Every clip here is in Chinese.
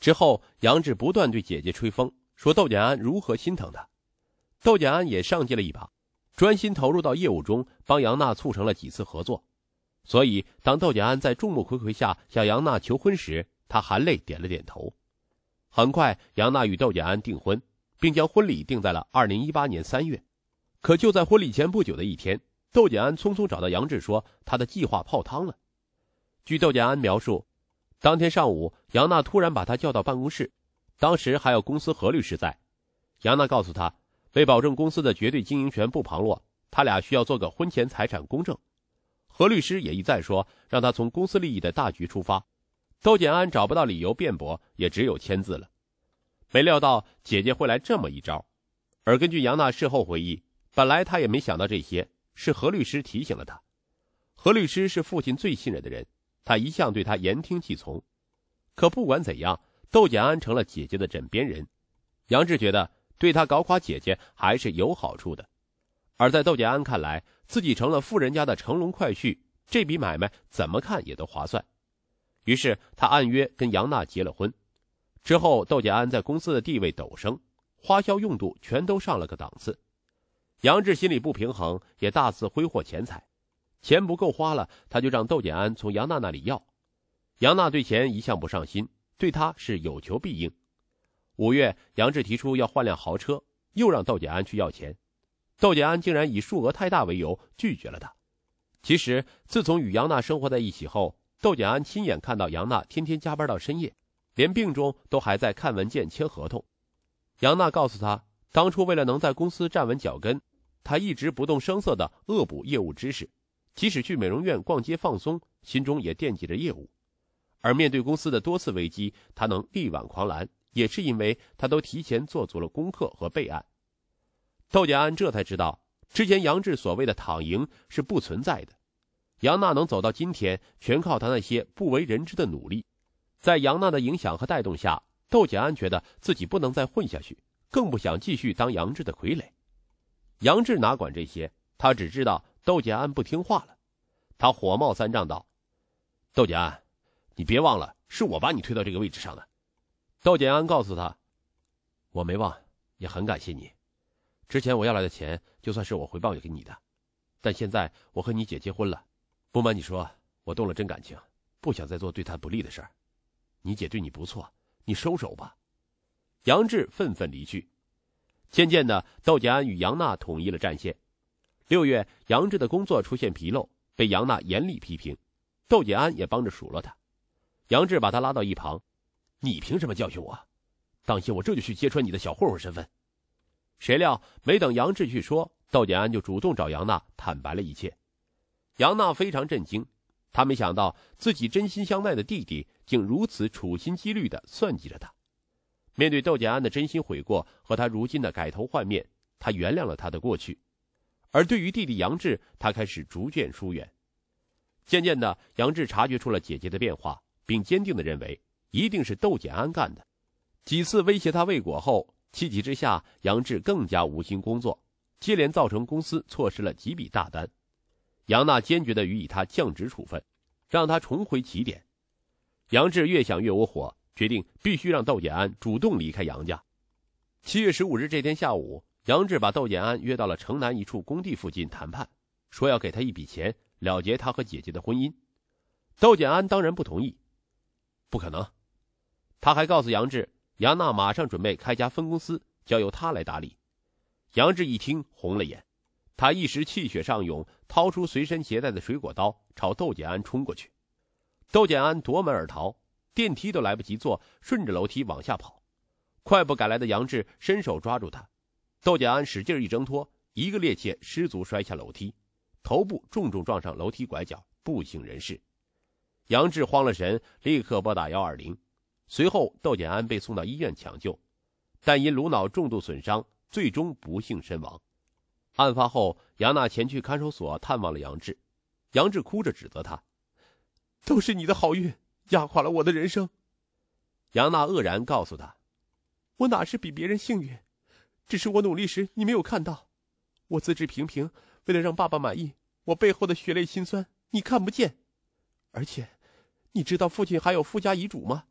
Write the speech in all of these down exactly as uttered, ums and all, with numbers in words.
之后，杨志不断对姐姐吹风，说窦建安如何心疼他。窦建安也上进了一把，专心投入到业务中，帮杨娜促成了几次合作。所以当窦建安在众目睽睽下向杨娜求婚时，他含泪点了点头。很快，杨娜与窦建安订婚，并将婚礼定在了二零一八年三月。可就在婚礼前不久的一天，窦建安匆匆找到杨志说他的计划泡汤了。据窦建安描述，当天上午，杨娜突然把他叫到办公室，当时还有公司何律师在。杨娜告诉他，为保证公司的绝对经营权不旁落，他俩需要做个婚前财产公证。何律师也一再说让他从公司利益的大局出发。窦建安找不到理由辩驳，也只有签字了。没料到姐姐会来这么一招，而根据杨娜事后回忆，本来她也没想到这些，是何律师提醒了她。何律师是父亲最信任的人，他一向对他言听计从。可不管怎样，窦建安成了姐姐的枕边人，杨志觉得对他搞垮姐姐还是有好处的。而在窦建安看来，自己成了富人家的乘龙快婿，这笔买卖怎么看也都划算。于是他按约跟杨娜结了婚。之后窦建安在公司的地位陡升，花销用度全都上了个档次。杨志心里不平衡，也大肆挥霍钱财。钱不够花了，他就让窦建安从杨娜那里要。杨娜对钱一向不上心，对他是有求必应。五月，杨志提出要换辆豪车，又让窦建安去要钱。窦建安竟然以数额太大为由拒绝了他。其实自从与杨娜生活在一起后，窦建安亲眼看到杨娜天天加班到深夜，连病中都还在看文件签合同。杨娜告诉他，当初为了能在公司站稳脚跟，他一直不动声色地恶补业务知识，即使去美容院逛街放松，心中也惦记着业务。而面对公司的多次危机，他能力挽狂澜，也是因为他都提前做足了功课和备案。窦建安这才知道，之前杨志所谓的躺赢是不存在的。杨娜能走到今天，全靠他那些不为人知的努力。在杨娜的影响和带动下，窦建安觉得自己不能再混下去，更不想继续当杨志的傀儡。杨志哪管这些，他只知道窦建安不听话了。他火冒三丈道：窦建安，你别忘了，是我把你推到这个位置上的。窦建安告诉他，我没忘，也很感谢你。之前我要来的钱，就算是我回报给你的。但现在我和你姐结婚了，不瞒你说，我动了真感情，不想再做对她不利的事儿。你姐对你不错，你收手吧。杨志愤愤离去。渐渐的，窦建安与杨娜统一了战线。六月，杨志的工作出现纰漏，被杨娜严厉批评，窦建安也帮着数落他。杨志把他拉到一旁，你凭什么教训我？当心我这就去揭穿你的小混混身份。谁料没等杨志去说，窦建安就主动找杨娜坦白了一切。杨娜非常震惊，她没想到自己真心相待的弟弟竟如此处心积虑地算计着她。面对窦建安的真心悔过和他如今的改头换面，她原谅了他的过去。而对于弟弟杨志，她开始逐渐疏远。渐渐的，杨志察觉出了姐姐的变化，并坚定地认为一定是窦建安干的。几次威胁他未果后，气急之下，杨志更加无心工作，接连造成公司错失了几笔大单。杨娜坚决地予以他降职处分，让他重回起点。杨志越想越窝火，决定必须让窦建安主动离开杨家。七月十五日这天下午，杨志把窦建安约到了城南一处工地附近谈判，说要给他一笔钱，了结他和姐姐的婚姻。窦建安当然不同意，不可能。他还告诉杨志，杨娜马上准备开家分公司，交由他来打理。杨志一听红了眼，他一时气血上涌，掏出随身携带的水果刀，朝窦建安冲过去。窦建安夺门而逃，电梯都来不及坐，顺着楼梯往下跑。快步赶来的杨志伸手抓住他，窦建安使劲一挣脱，一个趔趄失足摔下楼梯，头部重重撞上楼梯拐角，不省人事。杨志慌了神，立刻拨打一二零。随后窦建安被送到医院抢救，但因颅脑重度损伤，最终不幸身亡。案发后，杨娜前去看守所探望了杨志。杨志哭着指责他，都是你的好运压垮了我的人生。杨娜愕然告诉他，我哪是比别人幸运，只是我努力时你没有看到。我资质平平，为了让爸爸满意，我背后的血泪辛酸你看不见。而且你知道父亲还有附加遗嘱吗？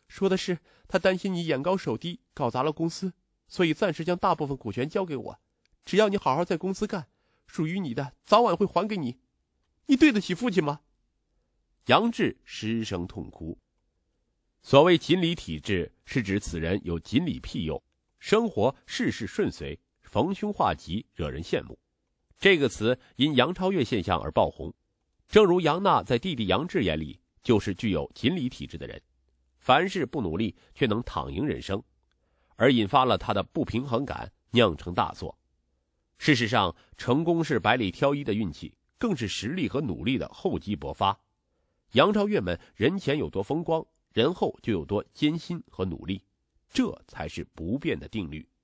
说的是他担心你眼高手低，搞砸了公司，所以暂时将大部分股权交给我，只要你好好在公司干，属于你的早晚会还给你。你对得起父亲吗？”杨志失声痛哭。所谓锦鲤体质，是指此人有锦鲤庇佑，生活事事顺遂，逢凶化吉，惹人羡慕。这个词因杨超越现象而爆红。正如杨娜在弟弟杨志眼里就是具有锦鲤体质的人，凡事不努力却能躺赢人生，而引发了他的不平衡感，酿成大错。事实上，成功是百里挑一的运气，更是实力和努力的厚积薄发。杨超越们人前有多风光，人后就有多艰辛和努力，这才是不变的定律。